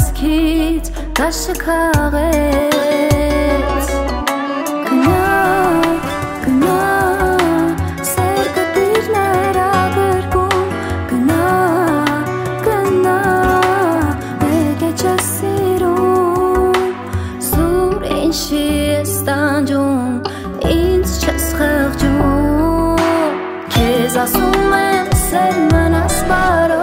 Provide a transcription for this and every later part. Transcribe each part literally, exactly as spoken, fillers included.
կասքից դաշը քաղեց Գնա, գնա, սեր կտիրներ ագրգում Գնա, գնա, մեկ է չես սիրում Սուր ինչի ես տանջում, ինձ չես խղճում Քեզ ասում եմ սեր մնաս բարով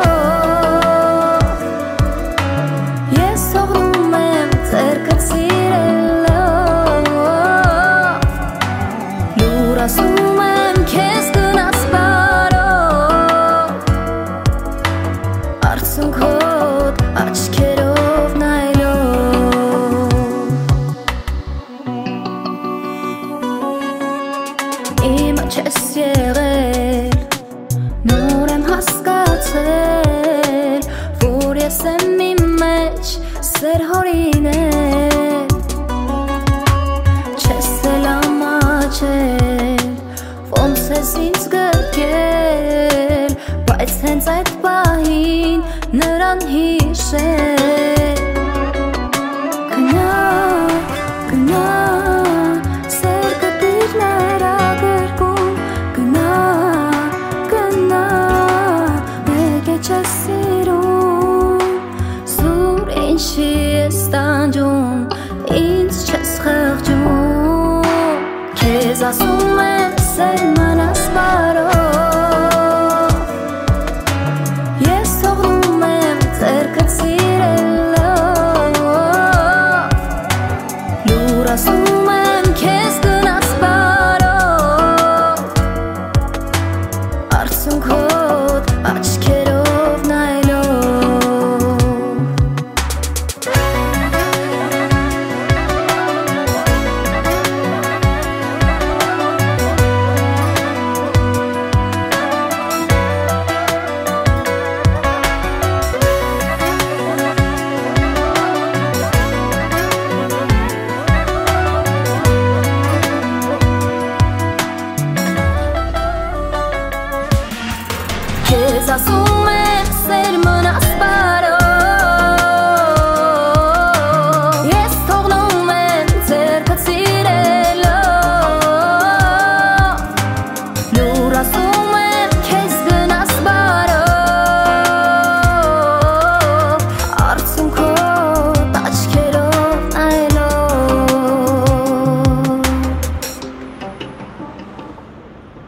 Ասում եմ քեզ գնաս բարով Արցունքոտ աչքերով նայելով Իմը չես եղել Նոր եմ հասկացել Որ ես եմ իմ մեջ սեր հորինել Չես էլ ամաչել Ոնց ես ինձ գրկել Բայց հենց այդ պահին նրան հիշել Գնա, գնա, սեր կտիրներ ագրգում Գնա, գնա, մեկ է չես սիրում Սուր ինչի ես տանջում, ինձ չես խղճում Քեզ ասում եմ սեր մնաս բարով Ես թողնում եմ ձեռքդ սիրելով Լուր ասում եմ քեզ գնաս բարով Արցունքոտ աչքերով նայելով Քեզ ասում